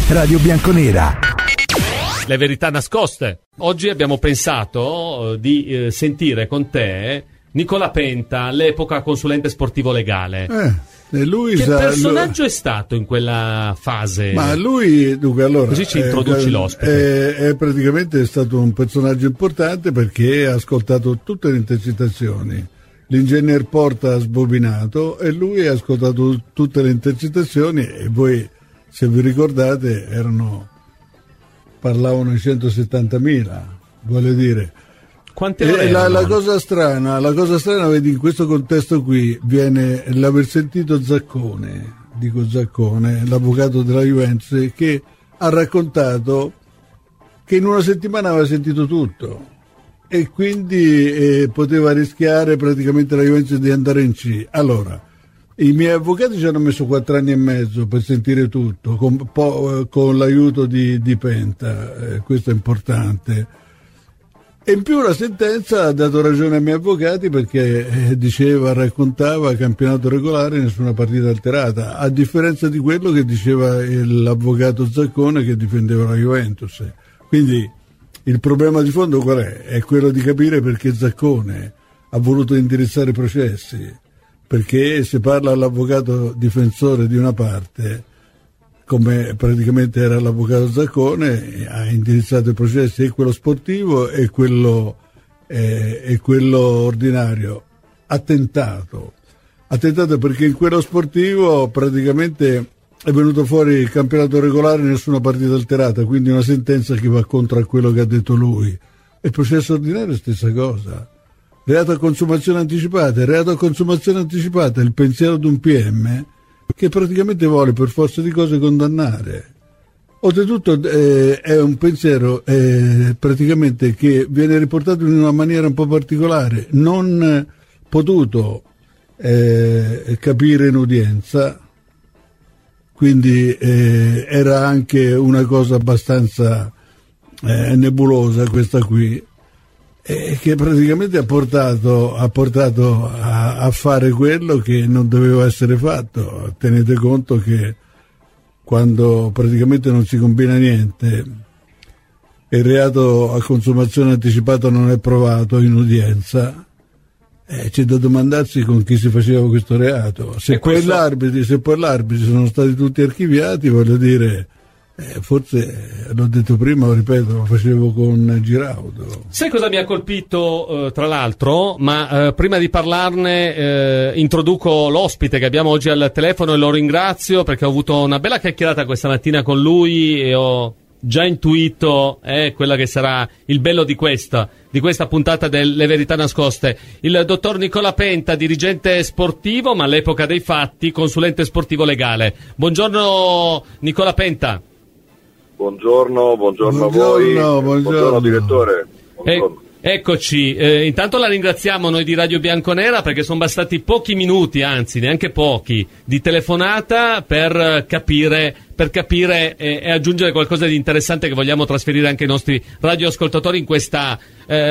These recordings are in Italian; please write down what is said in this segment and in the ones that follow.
Radio Bianconera. Le verità nascoste. Oggi abbiamo pensato di sentire con te Nicola Penta, all'epoca consulente sportivo legale. Lui che personaggio è stato in quella fase? Ma lui, dunque, allora, così ci introduci l'ospite. È praticamente stato un personaggio importante perché ha ascoltato tutte le intercettazioni. L'ingegner Porta ha sbobinato e lui ha ascoltato tutte le intercettazioni, e voi, se vi ricordate, parlavano di 170.000, voglio dire. La cosa strana, vedi, in questo contesto qui viene l'aver sentito Zaccone, l'avvocato della Juventus, che ha raccontato che in una settimana aveva sentito tutto e quindi poteva rischiare praticamente la Juventus di andare in C. Allora, i miei avvocati ci hanno messo 4 anni e mezzo per sentire tutto, con l'aiuto di Penta, questo è importante. E in più la sentenza ha dato ragione ai miei avvocati perché raccontava campionato regolare, nessuna partita alterata, a differenza di quello che diceva l'avvocato Zaccone che difendeva la Juventus. Quindi il problema di fondo qual è? È quello di capire perché Zaccone ha voluto indirizzare i processi, perché se parla all'avvocato difensore di una parte, come praticamente era l'avvocato Zaccone, ha indirizzato i processi, e quello sportivo e quello ordinario. Ha tentato perché in quello sportivo praticamente è venuto fuori il campionato regolare, nessuna partita alterata, quindi una sentenza che va contro a quello che ha detto lui. E il processo ordinario è la stessa cosa. Reato a consumazione anticipata, il pensiero di un PM che praticamente vuole per forza di cose condannare. Oltretutto è un pensiero praticamente che viene riportato in una maniera un po' particolare, non potuto capire in udienza, quindi era anche una cosa abbastanza nebulosa questa qui, che praticamente ha portato a fare quello che non doveva essere fatto. Tenete conto che quando praticamente non si combina niente, il reato a consumazione anticipata non è provato in udienza, c'è da domandarsi con chi si faceva questo reato. Se poi gli arbitri sono stati tutti archiviati, voglio dire, forse l'ho detto prima, lo ripeto, lo facevo con Giraudo. Sai cosa mi ha colpito tra l'altro? Ma prima di parlarne introduco l'ospite che abbiamo oggi al telefono e lo ringrazio perché ho avuto una bella chiacchierata questa mattina con lui e ho già intuito quella che sarà il bello di questa puntata delle verità nascoste. Il dottor Nicola Penta, dirigente sportivo, ma all'epoca dei fatti consulente sportivo legale. Buongiorno Nicola Penta. Buongiorno a voi. Buongiorno direttore. Buongiorno. Eccoci, intanto la ringraziamo noi di Radio Bianconera perché sono bastati pochi minuti, anzi neanche pochi, di telefonata per capire e aggiungere qualcosa di interessante che vogliamo trasferire anche ai nostri radioascoltatori in questa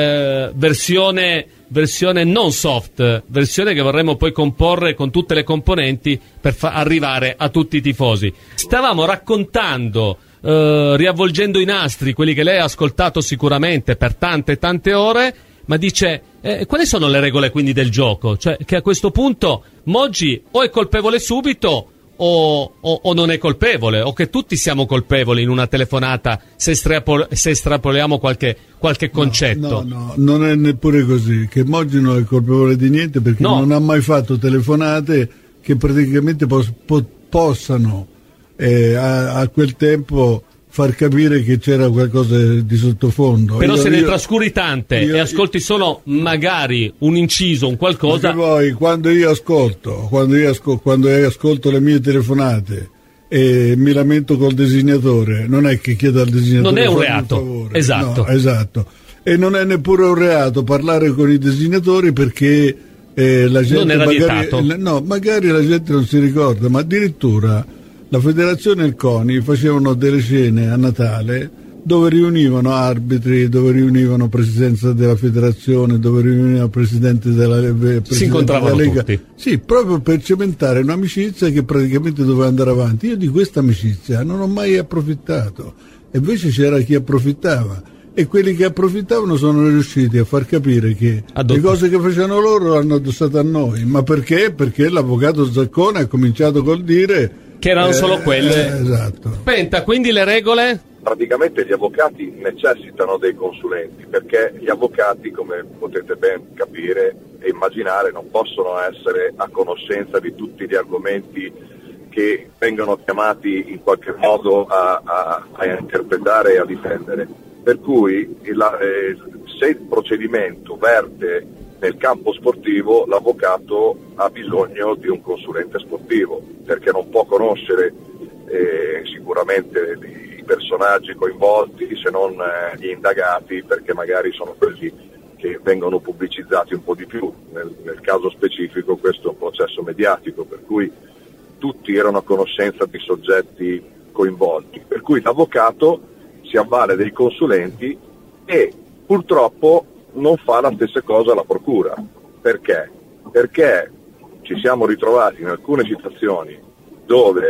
versione non soft, versione che vorremmo poi comporre con tutte le componenti per arrivare a tutti i tifosi. Stavamo raccontando, riavvolgendo i nastri, quelli che lei ha ascoltato sicuramente per tante ore, ma dice quali sono le regole quindi del gioco? Cioè che a questo punto Moggi o è colpevole subito o non è colpevole, o che tutti siamo colpevoli in una telefonata se estrapoliamo qualche concetto. No, non è neppure così, che Moggi non è colpevole di niente perché non ha mai fatto telefonate che praticamente possano a quel tempo far capire che c'era qualcosa di sottofondo. Però se ne trascuri tante e ascolti solo magari un inciso, un qualcosa. Perché poi quando io ascolto le mie telefonate e mi lamento col designatore, non è che chiedo al designatore, non è un reato. Esatto. No, esatto. E non è neppure un reato parlare con i designatori perché la gente non era vietato. Magari la gente non si ricorda, ma addirittura la federazione e il CONI facevano delle cene a Natale dove riunivano arbitri, dove riunivano presidenza della federazione, dove riunivano presidente della Lega. Tutti. Sì, proprio per cementare un'amicizia che praticamente doveva andare avanti. Io di questa amicizia non ho mai approfittato, e invece c'era chi approfittava, e quelli che approfittavano sono riusciti a far capire che le cose che facevano loro hanno addossato a noi. Ma perché? Perché l'avvocato Zaccone ha cominciato col dire che erano solo quelle. Esatto. Penta, quindi le regole? Praticamente gli avvocati necessitano dei consulenti, perché gli avvocati, come potete ben capire e immaginare, non possono essere a conoscenza di tutti gli argomenti che vengono chiamati in qualche modo a interpretare e a difendere. Per cui se il procedimento verte nel campo sportivo, l'avvocato ha bisogno di un consulente sportivo, perché non può conoscere sicuramente i personaggi coinvolti, se non gli indagati, perché magari sono quelli che vengono pubblicizzati un po' di più. Nel caso specifico questo è un processo mediatico, per cui tutti erano a conoscenza di soggetti coinvolti, per cui l'avvocato si avvale dei consulenti e purtroppo non fa la stessa cosa la procura. Perché? Perché ci siamo ritrovati in alcune situazioni dove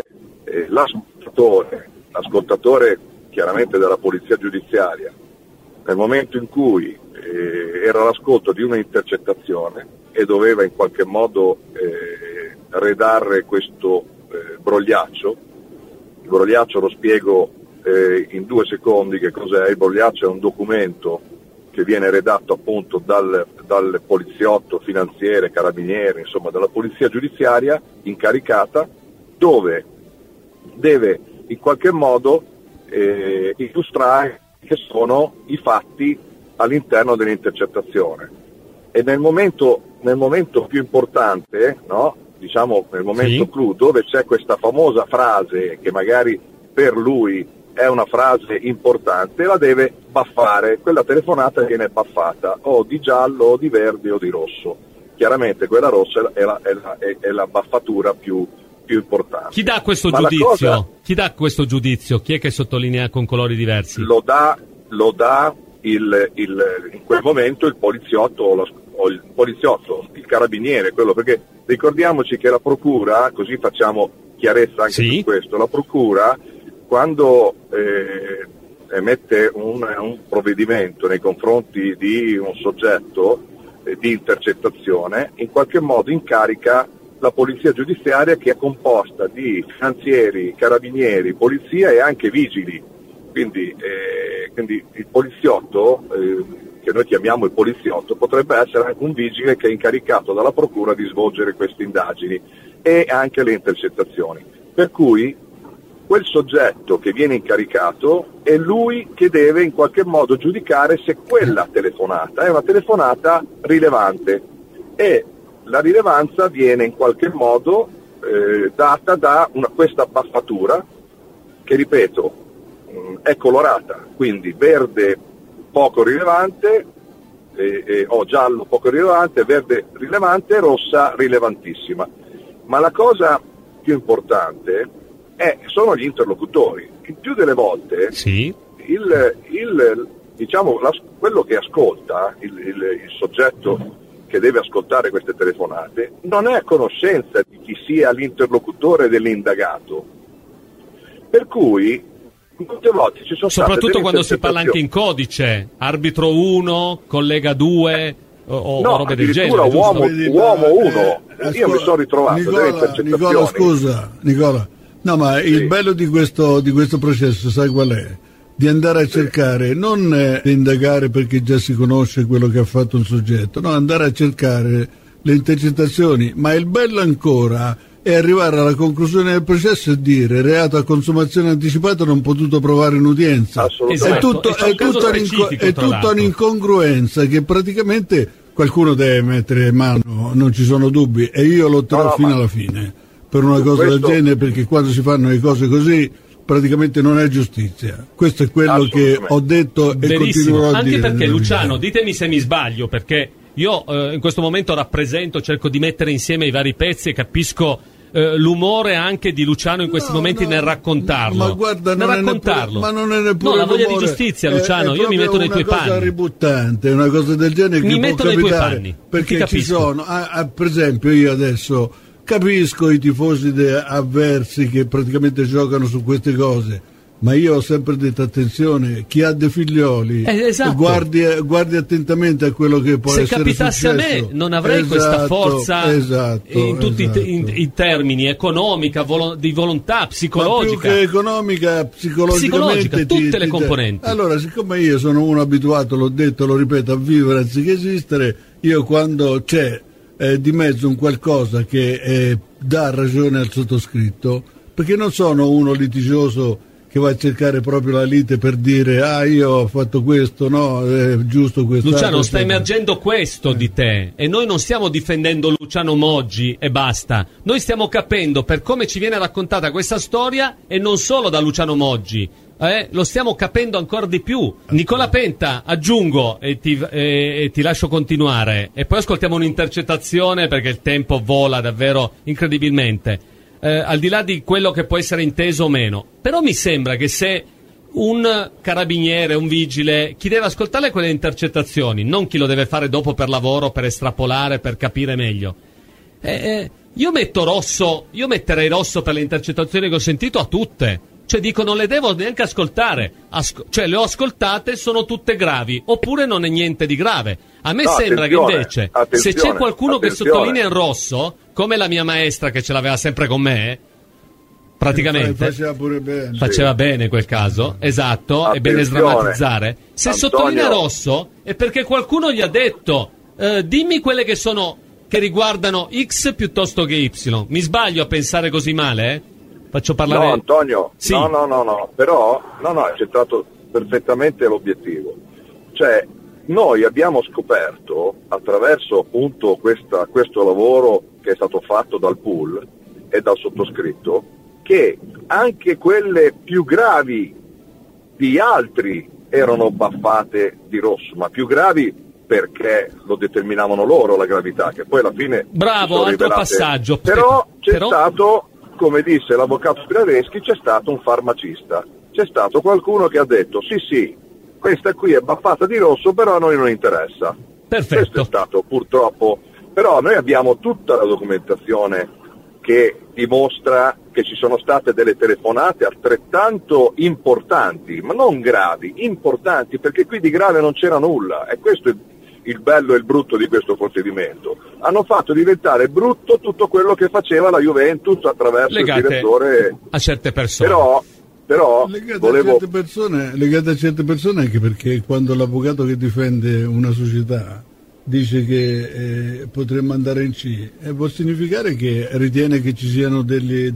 l'ascoltatore chiaramente della polizia giudiziaria, nel momento in cui era l'ascolto di una intercettazione e doveva in qualche modo redare questo brogliaccio. Il brogliaccio lo spiego in 2 secondi che cos'è. Il brogliaccio è un documento che viene redatto appunto dal poliziotto, finanziere, carabiniere, insomma dalla polizia giudiziaria incaricata, dove deve in qualche modo illustrare che sono i fatti all'interno dell'intercettazione. E nel momento più importante, no? Diciamo nel momento clou, dove c'è questa famosa frase che magari per lui è una frase importante, la deve baffare. Quella telefonata viene baffata o di giallo o di verde o di rosso. Chiaramente quella rossa è la baffatura più importante. Chi dà questo giudizio? Chi dà questo giudizio? Chi è che sottolinea con colori diversi? Lo dà in quel momento il poliziotto o il poliziotto, il carabiniere, quello, perché ricordiamoci che la procura, così facciamo chiarezza anche su questo, la procura quando emette un provvedimento nei confronti di un soggetto di intercettazione, in qualche modo incarica la polizia giudiziaria, che è composta di finanzieri, carabinieri, polizia e anche vigili. Quindi il poliziotto, che noi chiamiamo il poliziotto, potrebbe essere anche un vigile che è incaricato dalla procura di svolgere queste indagini e anche le intercettazioni. Per cui quel soggetto che viene incaricato è lui che deve in qualche modo giudicare se quella telefonata è una telefonata rilevante, e la rilevanza viene in qualche modo data da questa baffatura che, ripeto, è colorata, quindi verde poco rilevante, o giallo poco rilevante, verde rilevante, rossa rilevantissima. Ma la cosa più importante sono gli interlocutori. Il più delle volte quello che ascolta, il soggetto che deve ascoltare queste telefonate, non è a conoscenza di chi sia l'interlocutore dell'indagato. Per cui molte volte ci sono soprattutto quando si parla anche in codice, arbitro 1, collega 2 o robe del genere, uomo 1. Io mi sono ritrovato delle intercettazioni. Nicola, no, ma il bello di questo processo, sai qual è? Di andare a cercare, non indagare perché già si conosce quello che ha fatto un soggetto, no, andare a cercare le intercettazioni. Ma il bello ancora è arrivare alla conclusione del processo e dire: reato a consumazione anticipata, non potuto provare in udienza. È tutta un'incongruenza che praticamente qualcuno deve mettere mano, non ci sono dubbi, e io lotterò fino alla fine per una cosa del genere, perché quando si fanno le cose così praticamente non è giustizia. Questo è quello che ho detto e continuerò a dire. Anche perché, Luciano, ditemi se mi sbaglio, perché io in questo momento cerco di mettere insieme i vari pezzi e capisco l'umore anche di Luciano in questi momenti nel raccontarlo. Ma guarda, nel raccontarlo. Ma non è neppure la voglia di giustizia, Luciano, io mi metto nei tuoi panni. È una cosa ributtante, una cosa del genere mi che metto può nei tuoi capitare, panni, perché ci sono, per esempio io adesso capisco i tifosi avversi che praticamente giocano su queste cose. Ma io ho sempre detto attenzione, chi ha dei figlioli esatto. guardi attentamente a quello che può essere successo. Se capitasse a me non avrei questa forza in tutti i termini, economica, di volontà, psicologica. Ma più che economica, psicologica, tutte le componenti. Allora, siccome io sono uno abituato, l'ho detto, lo ripeto, a vivere anziché esistere, io quando c'è di mezzo un qualcosa che dà ragione al sottoscritto, perché non sono uno litigioso che va a cercare proprio la lite per dire io ho fatto questo, no, è giusto questo. Luciano, sta emergendo questo di te, e noi non stiamo difendendo Luciano Moggi e basta, noi stiamo capendo per come ci viene raccontata questa storia, e non solo da Luciano Moggi, lo stiamo capendo ancora di più. Nicola Penta, aggiungo e ti lascio continuare, e poi ascoltiamo un'intercettazione perché il tempo vola davvero incredibilmente. Al di là di quello che può essere inteso o meno, però mi sembra che se un carabiniere, un vigile, chi deve ascoltare quelle intercettazioni, non chi lo deve fare dopo per lavoro, per estrapolare, per capire meglio, io metterei rosso per le intercettazioni che ho sentito a tutte, cioè dico non le devo neanche ascoltare, cioè le ho ascoltate, sono tutte gravi, oppure non è niente di grave. A me sembra che invece se c'è qualcuno che sottolinea in rosso, come la mia maestra che ce l'aveva sempre con me, praticamente faceva bene in quel caso, esatto, è bene sdrammatizzare. Se sottolinea rosso è perché qualcuno gli ha detto dimmi quelle che riguardano X piuttosto che Y. Mi sbaglio a pensare così male? Faccio parlare. No, Antonio, sì. No, però hai centrato perfettamente l'obiettivo. Cioè, noi abbiamo scoperto attraverso appunto questo lavoro che è stato fatto dal pool e dal sottoscritto, che anche quelle più gravi di altri erano baffate di rosso, ma più gravi perché lo determinavano loro la gravità, che poi alla fine bravo, altro passaggio. Però stato, come disse l'avvocato Spirareschi, c'è stato un farmacista, c'è stato qualcuno che ha detto sì, questa qui è baffata di rosso, però a noi non interessa. Perfetto. Questo è stato purtroppo, però noi abbiamo tutta la documentazione che dimostra che ci sono state delle telefonate altrettanto importanti, ma non gravi, importanti, perché qui di grave non c'era nulla, e questo è il bello e il brutto di questo procedimento. Hanno fatto diventare brutto tutto quello che faceva la Juventus attraverso il direttore a certe persone. Però legate a certe persone anche perché quando l'avvocato che difende una società dice che potremmo andare in C, può significare che ritiene che ci siano dei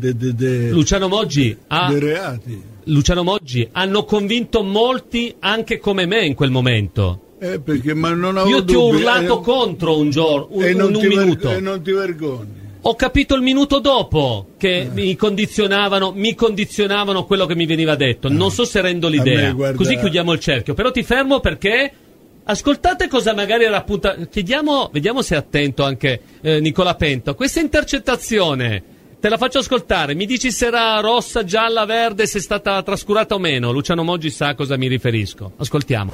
reati. Luciano Moggi hanno convinto molti anche come me in quel momento. Perché, ma non io ti ho urlato contro un giorno, un minuto. E non ti vergogni. Ho capito il minuto dopo che mi condizionavano quello che mi veniva detto. Non so se rendo l'idea. Così chiudiamo il cerchio. Però ti fermo perché ascoltate cosa magari era appunto. Vediamo se è attento anche Nicola Penta. Questa intercettazione te la faccio ascoltare. Mi dici se era rossa, gialla, verde, se è stata trascurata o meno. Luciano Moggi sa a cosa mi riferisco. Ascoltiamo.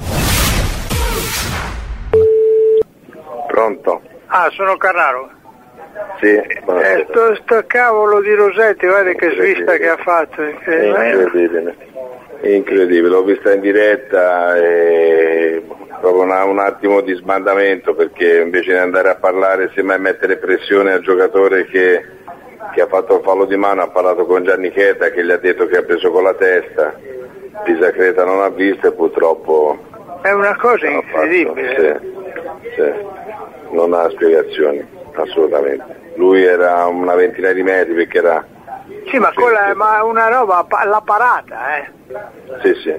Pronto? Sono Carraro. Sì, sto cavolo di Rosetti, guarda che svista che ha fatto. Incredibile, l'ho vista in diretta e proprio un attimo di sbandamento, perché invece di andare a parlare semmai a mettere pressione al giocatore che ha fatto il fallo di mano, ha parlato con Gianni Cheta che gli ha detto che ha preso con la testa, Pisa Creta non ha visto e purtroppo è una cosa incredibile. Sì. Non ha spiegazioni, assolutamente. Lui era una ventina di metri perché era... Sì, ma quella è una roba, la parata, Sì.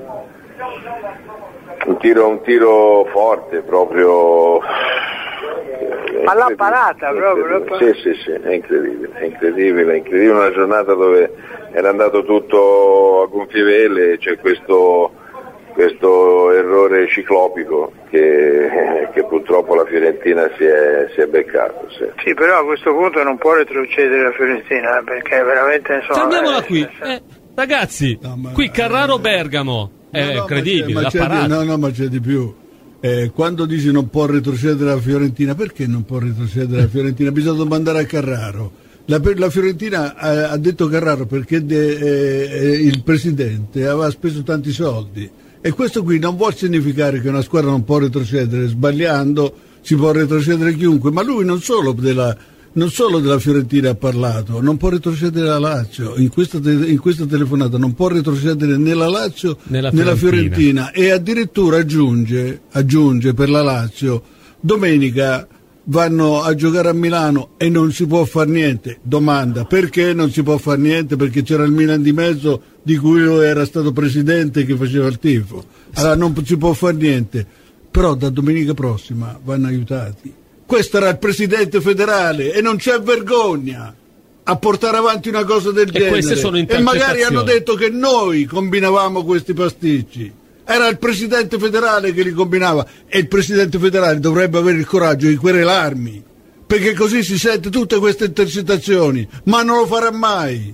Un tiro forte, proprio... Ma la parata, proprio... Sì, è incredibile. Una giornata dove era andato tutto a gonfie vele, c'è questo questo errore ciclopico che purtroppo la Fiorentina si è beccato. Sì, però a questo punto non può retrocedere la Fiorentina, perché veramente insomma. Fermiamola qui, ragazzi, qui Carraro Bergamo è credibile, l'ha parato. Ma c'è di più. Quando dici non può retrocedere la Fiorentina, perché non può retrocedere la Fiorentina? Bisogna domandare a Carraro. La Fiorentina ha detto Carraro perché il presidente aveva speso tanti soldi, e questo qui non vuol significare che una squadra non può retrocedere. Sbagliando si può retrocedere chiunque, ma lui non solo della Fiorentina ha parlato, non può retrocedere la Lazio in questa telefonata, non può retrocedere né la Lazio né la Fiorentina, e addirittura aggiunge per la Lazio domenica vanno a giocare a Milano e non si può far niente. Domanda: perché non si può far niente? Perché c'era il Milan di mezzo, di cui lui era stato presidente, che faceva il tifo. Allora non si può far niente, però da domenica prossima vanno aiutati. Questo era il presidente federale e non c'è vergogna a portare avanti una cosa del genere. Queste sono intercettazioni. E magari hanno detto che noi combinavamo questi pasticci. Era il presidente federale che li combinava, e il presidente federale dovrebbe avere il coraggio di querelarmi, perché così si sente tutte queste intercettazioni, ma non lo farà mai.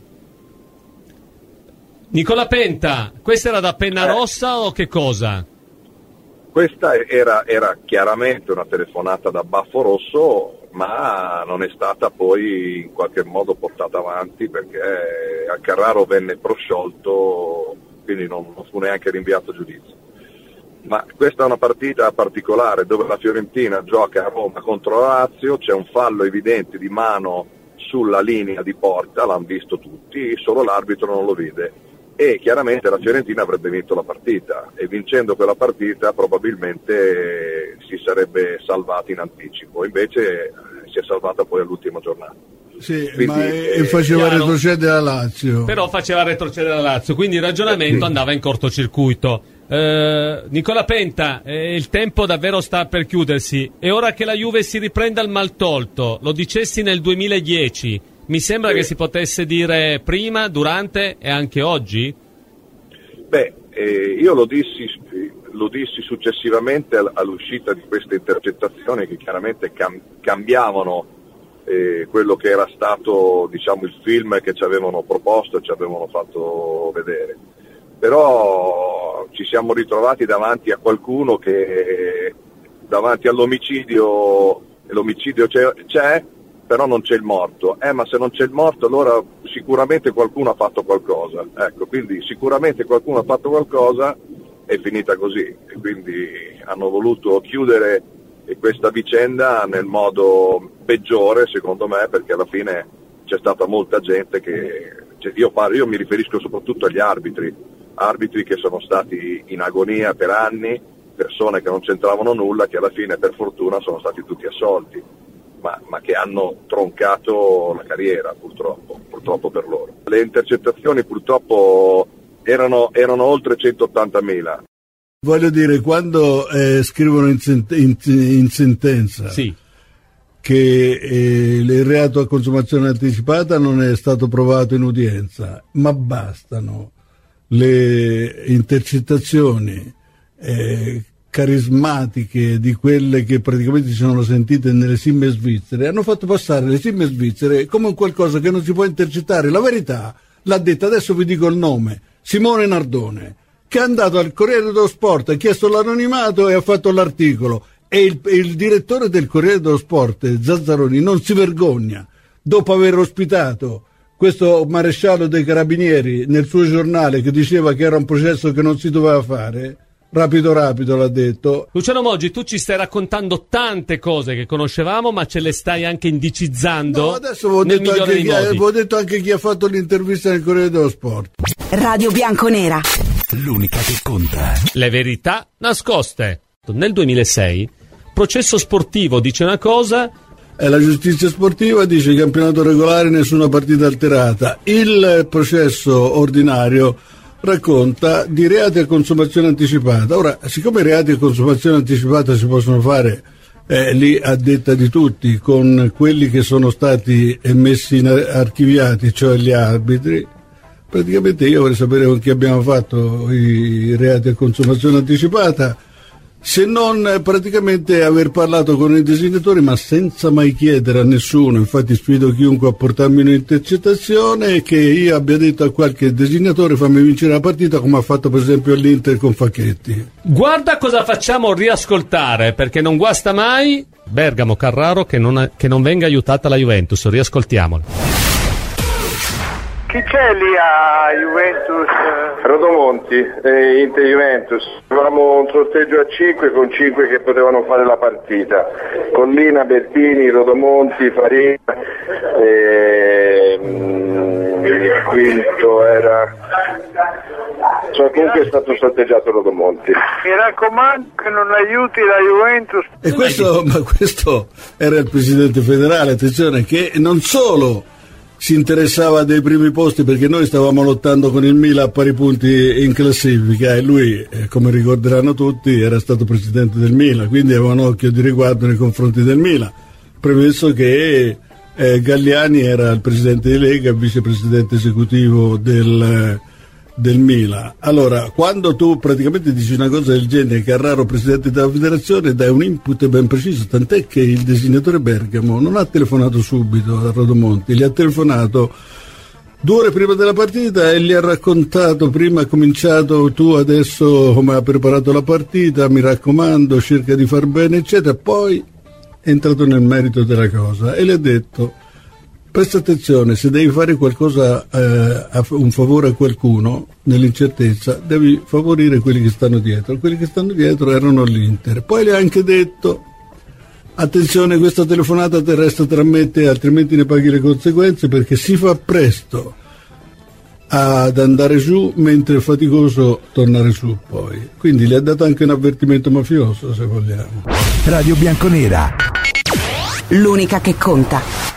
Nicola Penta, questa era da penna rossa o che cosa? Questa era chiaramente una telefonata da baffo rosso, ma non è stata poi in qualche modo portata avanti, perché a Carraro venne prosciolto, quindi non fu neanche rinviato a giudizio. Ma questa è una partita particolare dove la Fiorentina gioca a Roma contro la Lazio, c'è un fallo evidente di mano sulla linea di porta, l'hanno visto tutti, solo l'arbitro non lo vide, e chiaramente la Fiorentina avrebbe vinto la partita, e vincendo quella partita probabilmente si sarebbe salvata in anticipo, invece si è salvata poi all'ultima giornata. Sì, quindi, faceva retrocedere la Lazio. Però faceva retrocedere la Lazio, quindi il ragionamento andava in cortocircuito. Nicola Penta, il tempo davvero sta per chiudersi. È ora che la Juve si riprenda il mal tolto. Lo dicessi nel 2010. Mi sembra che si potesse dire prima, durante e anche oggi? Io lo dissi successivamente all'uscita di queste intercettazioni, che chiaramente cambiavano quello che era stato, diciamo, il film che ci avevano proposto e ci avevano fatto vedere. Però ci siamo ritrovati davanti a qualcuno che davanti all'omicidio, l'omicidio c'è, però non c'è il morto. Ma se non c'è il morto, allora sicuramente qualcuno ha fatto qualcosa. Ecco, quindi sicuramente qualcuno ha fatto qualcosa, è finita così. E quindi hanno voluto chiudere questa vicenda nel modo peggiore, secondo me, perché alla fine c'è stata molta gente io mi riferisco soprattutto agli arbitri che sono stati in agonia per anni, persone che non c'entravano nulla, che alla fine per fortuna sono stati tutti assolti, ma che hanno troncato la carriera, purtroppo per loro. Le intercettazioni purtroppo erano oltre 180.000. Voglio dire, quando scrivono in sentenza che il reato a consumazione anticipata non è stato provato in udienza, ma bastano le intercettazioni carismatiche di quelle che praticamente si sono sentite nelle simme svizzere, hanno fatto passare le simme svizzere come qualcosa che non si può intercettare. La verità l'ha detta, adesso vi dico il nome, Simone Nardone, che è andato al Corriere dello Sport, ha chiesto l'anonimato e ha fatto l'articolo, e il direttore del Corriere dello Sport, Zazzaroni, non si vergogna, dopo aver ospitato questo maresciallo dei carabinieri nel suo giornale, che diceva che era un processo che non si doveva fare, rapido l'ha detto. Luciano Moggi, tu ci stai raccontando tante cose che conoscevamo, ma ce le stai anche indicizzando. No, adesso avevo detto anche chi ha fatto l'intervista nel Corriere dello Sport. Radio Bianconera, l'unica che conta. Le verità nascoste. Nel 2006 Processo Sportivo dice una cosa, la giustizia sportiva dice campionato regolare, nessuna partita alterata. Il processo ordinario racconta di reati a consumazione anticipata. Ora, siccome i reati a consumazione anticipata si possono fare lì a detta di tutti, con quelli che sono stati messi archiviati, cioè gli arbitri, praticamente io vorrei sapere con chi abbiamo fatto i reati a consumazione anticipata, se non praticamente aver parlato con i designatori, ma senza mai chiedere a nessuno. Infatti sfido chiunque a portarmi un'intercettazione, che io abbia detto a qualche designatore fammi vincere la partita, come ha fatto per esempio l'Inter con Facchetti. Guarda cosa facciamo riascoltare, perché non guasta mai Bergamo Carraro che non venga aiutata la Juventus. Riascoltiamolo. Chi c'è lì a Juventus? Rodomonti, Inter Juventus. Avevamo un sorteggio a 5 con 5 che potevano fare la partita. Collina, Bertini, Rodomonti, Farina, il quinto era... comunque è stato sorteggiato Rodomonti. Mi raccomando che non aiuti la Juventus. E questo era il presidente federale, attenzione, che non solo si interessava dei primi posti, perché noi stavamo lottando con il Milan a pari punti in classifica e lui, come ricorderanno tutti, era stato presidente del Milan, quindi aveva un occhio di riguardo nei confronti del Milan, premesso che Galliani era il presidente di Lega e vicepresidente esecutivo del Milan. Allora, quando tu praticamente dici una cosa del genere, Carraro presidente della federazione, dai un input ben preciso, tant'è che il designatore Bergamo non ha telefonato subito a Rodomonti, gli ha telefonato 2 ore prima della partita e gli ha raccontato: prima ha cominciato, tu adesso come ha preparato la partita, mi raccomando cerca di far bene eccetera. Poi è entrato nel merito della cosa e le ha detto: presta attenzione, se devi fare qualcosa, un favore a qualcuno, nell'incertezza, devi favorire quelli che stanno dietro. Quelli che stanno dietro erano l'Inter. Poi le ha anche detto: attenzione, questa telefonata te resta tra me e te, altrimenti ne paghi le conseguenze, perché si fa presto ad andare giù, mentre è faticoso tornare su poi. Quindi le ha dato anche un avvertimento mafioso, se vogliamo. Radio Bianconera. L'unica che conta.